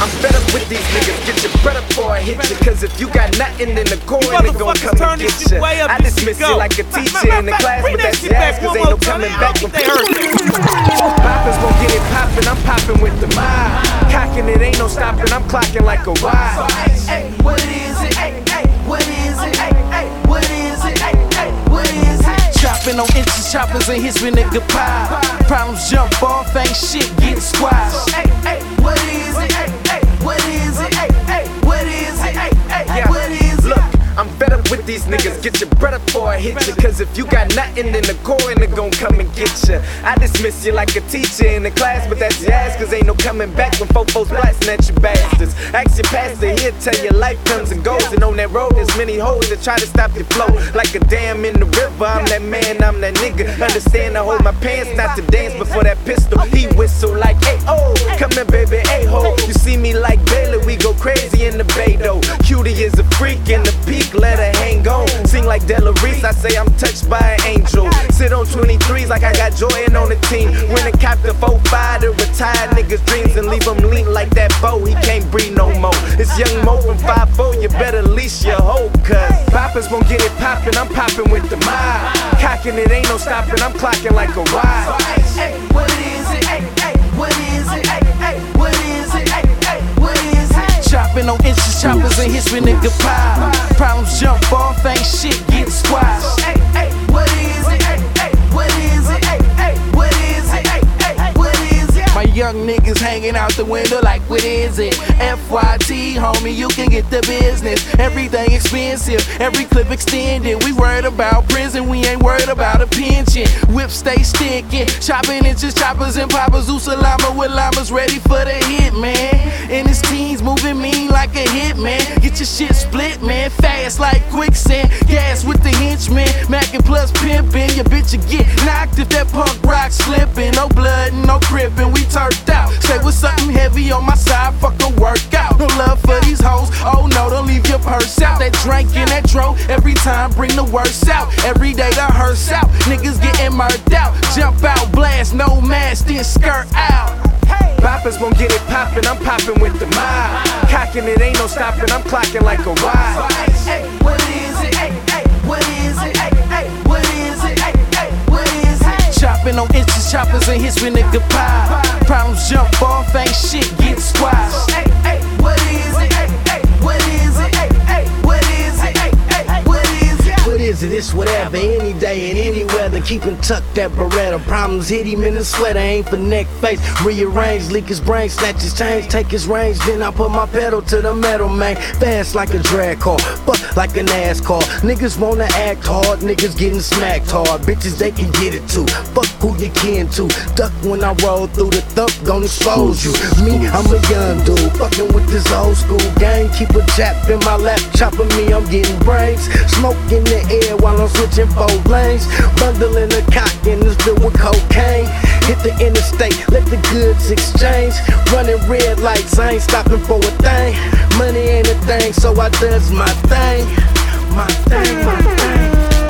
I'm fed up with these niggas, get your bread up before I hit you. Cause if you got nothing in the core, they gon' come and get you. I dismiss you like a teacher in the class, but that's your ass, cause ain't no coming back when poppers gon' get it poppin', I'm poppin' with the mob. Cockin' it, ain't no stoppin', I'm clockin' like a ride. Hey, what is it? Hey, what is it? Hey, what is it? Hey, what is it? Chopping on inches, choppers and hits with nigga pie. Problems jump off, ain't shit getting squashed. Hey, what is it? Hey, what is it? Hey, what is it? Hey, what is it? Look, I'm fed up with these niggas, get your bread up before I hit you. Cause if you got nothing in the core, and they gon' come and get you. I dismiss you like a teacher in the class, but that's your ass, cause ain't no coming back when fofos blasting at you bastards. Ask your pastor, he'll tell you life comes and goes, and on that road there's many hoes that try to stop your flow. Like a dam in the river, I'm that man, I'm that nigga. Understand I hold my pants, not to dance before that pistol. He whistle like, hey, oh, come here baby, hey ho. You see me like Baylor, we go crazy in the bay though. Cutie is a freak in the peak, let her hang on. Sing like Della Reese, I say I'm touched by an angel. Sit on 23s like I got Jordan on the team. When a captain 4-5 to retire niggas' dreams and leave them lean like that bow, he can't breathe no more. It's Young Mo from 5'4", you better leash your hoe, cause poppers gon' get it poppin', I'm poppin' with the mob. Cockin' it, ain't no stoppin', I'm clockin' like a ride. Hey, what is it? Hey, what is it? Hey, what is it? Hey, what is it? Chopping on inches, choppers and hits with nigga pie. Problems jump off, ain't shit getting squashed. Hey, what is it? Hey, what is it? Hey, what is it? Hey, what is it? My young niggas hanging out the window like, what is it? FYT, homie, you can get the business. Everything expensive, every clip extended. We worried about prison, we ain't worried about a pension. Whip stay sticking, chopping inches, choppers and poppers. Usalama with llamas ready for the hit, man. And his teens moving mean like a hit, man. Get your shit split, man, fast like quicksand. Gas with the henchmen, mackin' plus pimpin'. Your bitch will get knocked if that punk rock slippin'. No blood, no crippin', we turfed out. Stay with something heavy on my side, fuck a workout. No love for these hoes, oh no, don't leave your purse out. That drink and that dro, every time bring the worst out. Every day the hearse out, niggas getting murked out. Jump out, blast, no mask, then skirt out. Poppers gon' get it poppin', I'm poppin' with the mob. Cockin' it, ain't no stoppin', I'm clockin' like a ride. Hey, what is it? Hey, what is it? Hey, what is it? Hey, what is it? Chopping on inches, choppers and hits with nigga pie. Problems jump off, ain't shit getting squashed. Hey, what is it? Hey, what is it? Hey, what is it? Hey, what is it? What is it? It's whatever, any day and any weather. Keep him tucked, that Beretta. Problems hit him in the sweater, ain't for neck face. Rearrange, leak his brain, snatch his chains, take his range. Then I put my pedal to the metal, man. Fast like a drag car, but like a NASCAR. Niggas wanna act hard, niggas getting smacked hard. Bitches, they can get it too. Fuck who you kin to. Duck when I roll through the thump, gon' expose you. Me, I'm a young dude, fucking with this old school gang. Keep a jap in my lap, chopping me, I'm getting brains. Smoke in the air while I'm switching 4 lanes. Bundling a cock in this bill with cocaine. Hit the interstate, let the goods exchange. Running red lights, I ain't stopping for a thing. Money ain't a thing, so I does my thing. My thing, my thing.